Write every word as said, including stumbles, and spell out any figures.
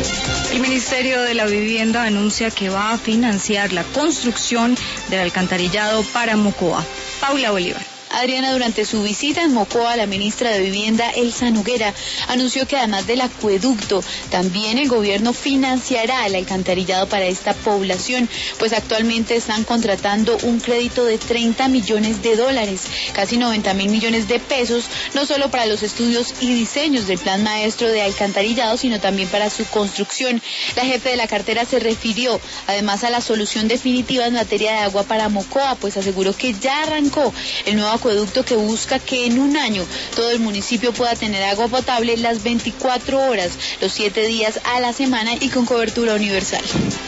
El Ministerio de la Vivienda anuncia que va a financiar la construcción del alcantarillado para Mocoa. Paula Bolívar. Adriana, durante su visita en Mocoa, la ministra de Vivienda, Elsa Noguera, anunció que además del acueducto, también el gobierno financiará el alcantarillado para esta población, pues actualmente están contratando un crédito de treinta millones de dólares, casi noventa mil millones de pesos, no solo para los estudios y diseños del plan maestro de alcantarillado, sino también para su construcción. La jefe de la cartera se refirió además a la solución definitiva en materia de agua para Mocoa, pues aseguró que ya arrancó el nuevo acueducto que busca que en un año todo el municipio pueda tener agua potable las veinticuatro horas, los siete días a la semana y con cobertura universal.